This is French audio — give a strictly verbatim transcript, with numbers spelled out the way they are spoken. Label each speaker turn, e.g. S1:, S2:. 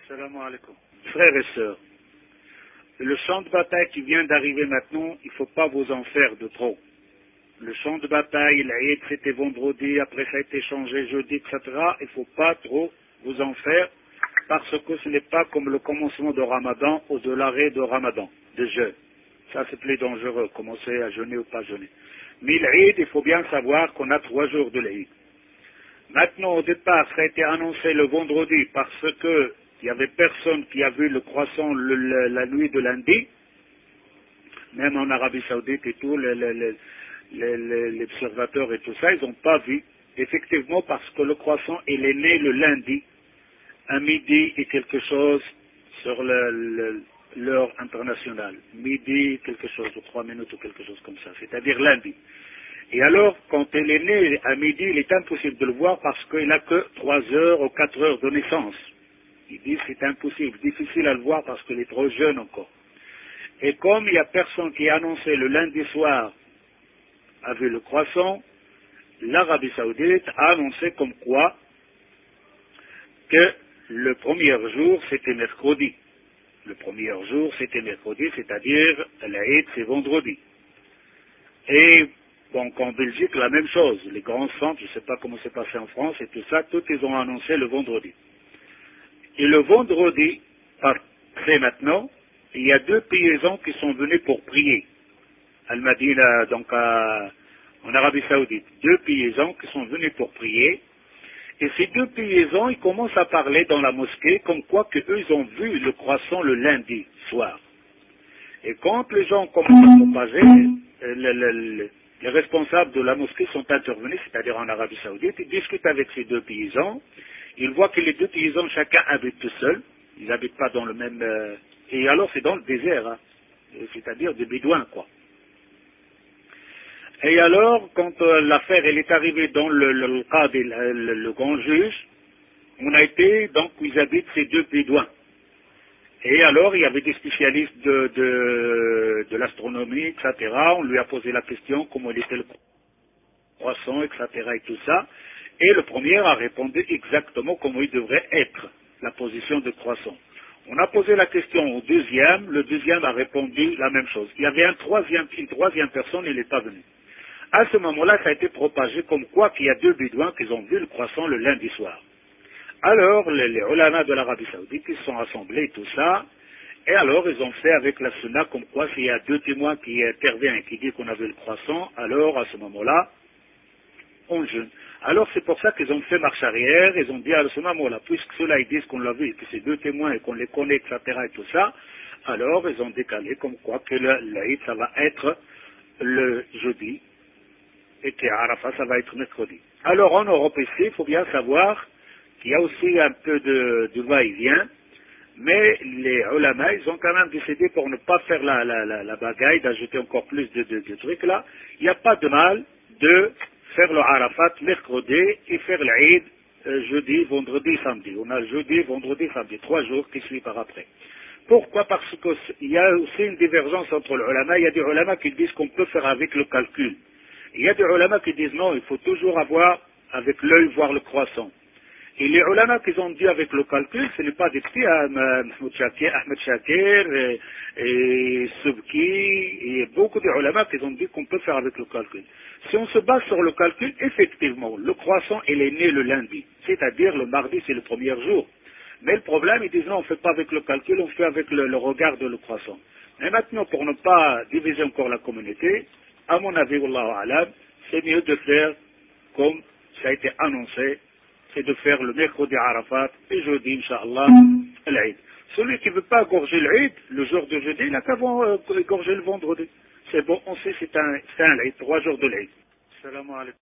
S1: Salam alaikum. Frères et sœurs, le champ de bataille qui vient d'arriver maintenant, il ne faut pas vous en faire de trop. Le champ de bataille, l'Aïd c'était vendredi, après ça a été changé jeudi, et cetera. Il ne faut pas trop vous en faire parce que ce n'est pas comme le commencement de Ramadan ou de l'arrêt de Ramadan, de jeûne. Ça c'est plus dangereux, commencer à jeûner ou pas jeûner. Mais l'Aïd, il faut bien savoir qu'on a trois jours de l'Aïd. Maintenant, au départ, ça a été annoncé le vendredi parce que il n'y avait personne qui a vu le croissant le, le, la nuit de lundi, même en Arabie Saoudite et tout, les, les, les, les, les, les observateurs et tout ça, ils n'ont pas vu, effectivement, parce que le croissant, il est né le lundi, à midi et quelque chose sur le, le, l'heure internationale. Midi, quelque chose, ou trois minutes ou quelque chose comme ça, c'est-à-dire lundi. Et alors, quand il est né à midi, il est impossible de le voir parce qu'il n'a que trois heures ou quatre heures de naissance. Ils disent que c'est impossible, difficile à le voir parce qu'il est trop jeune encore. Et comme il n'y a personne qui a annoncé le lundi soir a vu le croissant, l'Arabie Saoudite a annoncé comme quoi que le premier jour c'était mercredi. Le premier jour c'était mercredi, c'est-à-dire l'Aïd c'est vendredi. Et donc en Belgique la même chose, les grands centres, je ne sais pas comment c'est passé en France et tout ça, tout ils ont annoncé le vendredi. Et le vendredi, après maintenant, il y a deux paysans qui sont venus pour prier. Al-Madina, donc à, en Arabie Saoudite. Deux paysans qui sont venus pour prier. Et ces deux paysans, ils commencent à parler dans la mosquée comme quoi qu'eux, ils ont vu le croissant le lundi soir. Et quand les gens commencent à propager, le, le, le, les responsables de la mosquée sont intervenus, c'est-à-dire en Arabie Saoudite, ils discutent avec ces deux paysans. Ils voient que les deux paysans, chacun habite tout seul. Ils n'habitent pas dans le même... Euh, et alors c'est dans le désert, hein, c'est-à-dire des bédouins, quoi. Et alors, quand euh, l'affaire elle est arrivée dans le, le, le cas du le, le grand juge, on a été, donc ils habitent ces deux bédouins. Et alors, il y avait des spécialistes de, de, de l'astronomie, et cetera. On lui a posé la question, comment il était le croissant, et cetera et tout ça. Et le premier a répondu exactement comment il devrait être, la position de croissant. On a posé la question au deuxième, le deuxième a répondu la même chose. Il y avait un troisième, une troisième personne, il n'est pas venu. À ce moment-là, ça a été propagé comme quoi qu'il y a deux bédouins qui ont vu le croissant le lundi soir. Alors, les, les ulama de l'Arabie Saoudite, ils se sont assemblés et tout ça, et alors ils ont fait avec la sunna comme quoi s'il y a deux témoins qui interviennent et qui disent qu'on a vu le croissant, alors à ce moment-là, on jeûne. Alors c'est pour ça qu'ils ont fait marche arrière, ils ont dit à ce moment-là, puisque ceux-là ils disent qu'on l'a vu, que c'est deux témoins et qu'on les connaît, et cetera et tout ça, alors ils ont décalé comme quoi que l'Aïd ça va être le jeudi et que Arafat ça va être mercredi. Alors en Europe ici, il faut bien savoir qu'il y a aussi un peu de, de va-et-vient, mais les ulama, ils ont quand même décidé pour ne pas faire la, la, la, la bagaille, d'ajouter encore plus de, de, de trucs là, il n'y a pas de mal de faire le Arafat mercredi et faire l'Aïd euh, jeudi, vendredi, samedi. On a jeudi, vendredi, samedi, trois jours qui suivent par après. Pourquoi? Parce qu'il y a aussi une divergence entre les ulama. Il y a des ulama qui disent qu'on peut faire avec le calcul. Il y a des ulama qui disent non, il faut toujours avoir avec l'œil voir le croissant. Et les ulama qui ont dit avec le calcul, ce n'est pas des petits, hein, Mahmoud Shakir, Ahmed Shakir, et, et Subki, et beaucoup de ulama qui ont dit qu'on peut faire avec le calcul. Si on se base sur le calcul, effectivement, le croissant, il est né le lundi. C'est-à-dire, le mardi, c'est le premier jour. Mais le problème, ils disent non, on ne fait pas avec le calcul, on fait avec le, le regard de le croissant. Mais maintenant, pour ne pas diviser encore la communauté, à mon avis, Wallahu Alam, c'est mieux de faire comme ça a été annoncé, c'est de faire le mercredi Arafat et jeudi, Inch'Allah, l'Aïd. Celui qui ne veut pas gorger l'Aïd, le jour de jeudi, il n'a qu'à euh, gorger le vendredi. C'est bon, on sait, c'est un, c'est un Aïd, trois jours de l'Aïd. Salam alaikum.